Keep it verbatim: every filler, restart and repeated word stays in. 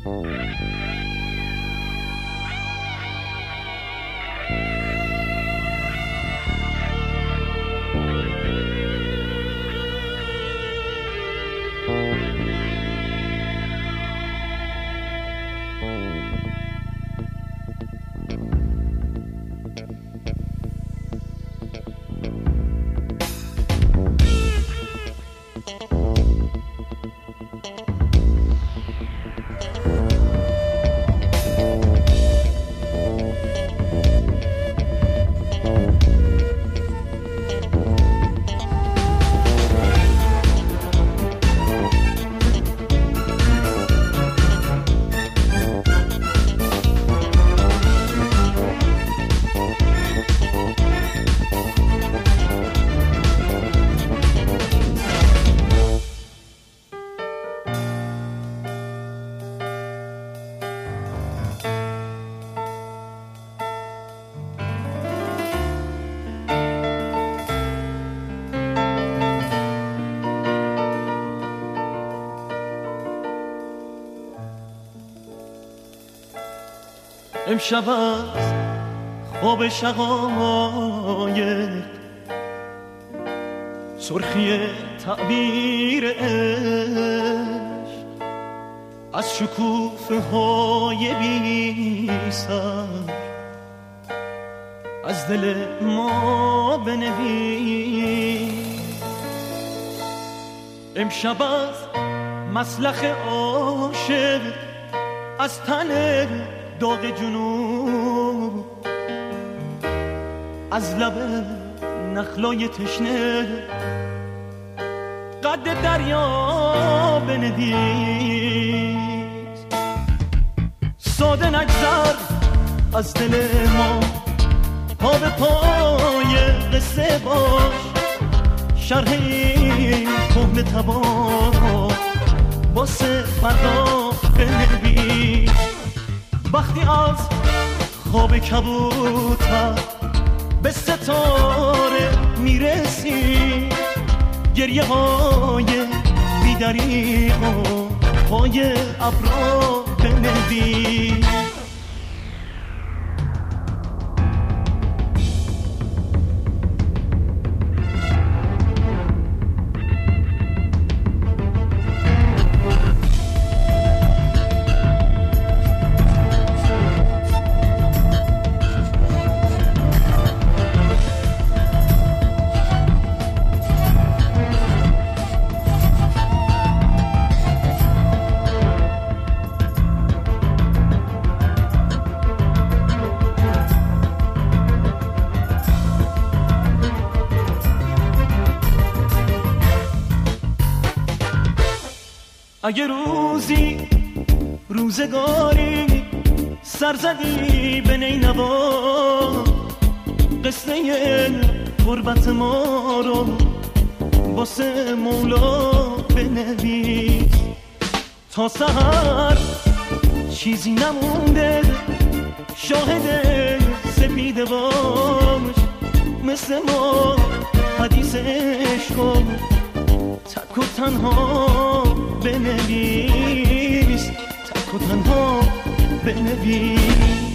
امشب از خواب شقایق سرخی تعبیر عشق از شکوفه های بی سر از دل ما بنویس. امشب از مسلخ عاشق از تن داغ جنوب از لب نخلای تشنه قد دریا بنویس. ساده نگذر از دل ما پا به پای قصه باش شرح این کهنه تبا واسه فردا بنویس. وقتی از خواب کبوتر به ستاره میرسی گریه های بی‌دریغ و پای ابرا بنویس. اگه روزی روزگاری سر زدی به نینوا قصه غربت ما رو واسه مولا بنویس. تا سحر چیزی نمونده شاهد سپیده باش مثل ما حدیث عشق تک و تنها بنویس. تک و تنها بنویس.